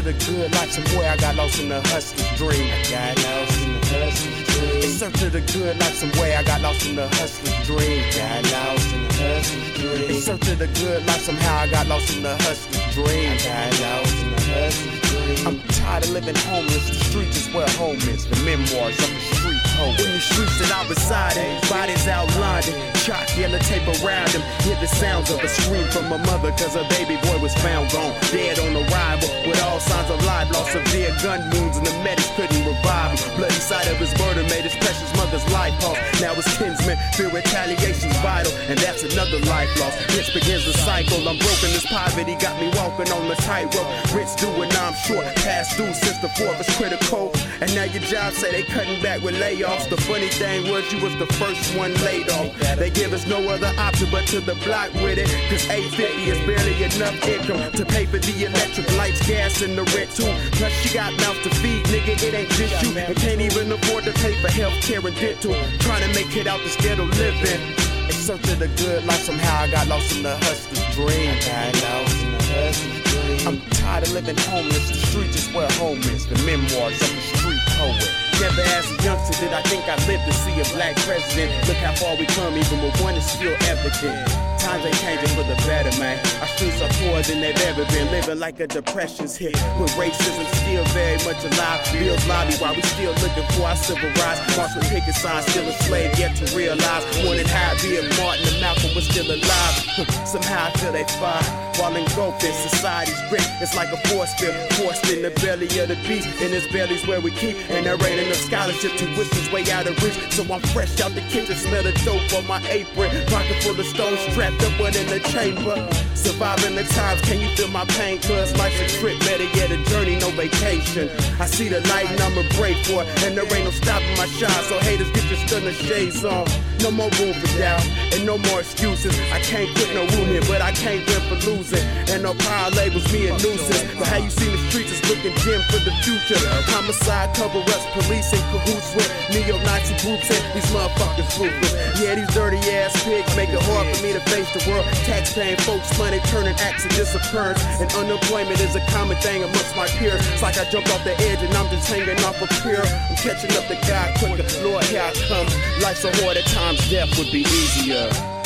of the good life, somewhere I got lost in the hustler's dream. I got lost in the hustler's dream. In search of the good life, somewhere I got lost in the hustler's dream. Got lost in the hustler's dream. In search of the good life, somehow I got lost in the hustler's dream. I got lost in the hustler's dream. I'm tired of living homeless. The streets is where home is. The memoirs of the street poet. In the streets that I reside in, bodies outlined in chalk, yellow tape around them. Hear the sounds of a scream from a mother, cause her baby boy was found gone, dead on arrival, with all signs of life, lost severe gun wounds, and the medics couldn't revive him. Bloody sight of his murder made his precious mother's life pause. Now his kinsmen feel retaliation's vital, and that's another life lost. This begins the cycle. I'm broken, this poverty got me walking on the tightrope. Rich due and I'm short, past due since the 4th was critical. And now your job say they cutting back with layoffs. The funny thing was you was the first one laid off. They give us no other option but to the block with it, cause $850 is barely enough income to pay for the electric lights, gas, and the rent too. Plus she got mouth to feed, nigga, it ain't just you. And can't even afford to pay for health care and dental. Trying to make it out this ghetto living. In search of the good life, somehow I got lost in the hustler's dream. I got lost in the hustler's dream. I'm tired of living homeless. The streets is where home is. The memoirs of the street poet. Never as a youngster did I think I'd live to see a black president. Look how far we come, even with one is still evident. Times ain't changing for the better, man. Our streets are poorer than they've ever been, living like a depression's hit, with racism still very much alive. Bills lobby while we still looking for our civil rights. March with picket signs, still a slave, yet to realize. Wanted high, being Martin and Malcolm was still alive. Somehow I feel they fire while engulfed in society's grip. It's like a force field, forced in the belly of the beast, and this belly's where we keep. And there ain't enough scholarship to wish this way out of reach. So I'm fresh out the kitchen, smell the dope on my apron, pocket full of stones, strapped up one in the chamber. Surviving the times, can you feel my pain? Cause life's a trip, better yet a journey, no vacation. I see the light and I'ma break for it, and there ain't no stopping my shine. So haters, get your stunner shades on. No more room for doubt, and no more excuses. I can't put no room here, but I can't win for losing. And no power labels me a nuisance. But how you see the streets is looking dim for the future. Homicide, cover-ups, police in cahoots with neo-Nazi groups, and these motherfuckers ruthless. Yeah, these dirty ass pigs make it hard for me to face the world. Tax-paying folks, money turning acts of disappearance, and unemployment is a common thing amongst my peers. It's like I jumped off the edge and I'm just hanging off a pier. I'm catching up to God quicker. Lord, here I come. Life's so hard at times, death would be easier.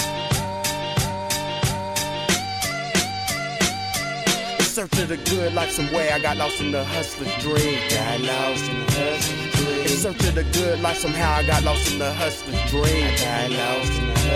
Search of the good life, somewhere I got lost in the hustler's dream. Got lost in the hustler's dream. In search of the good life, somehow I got lost in the hustler's dream. I got lost in the hustler's dream.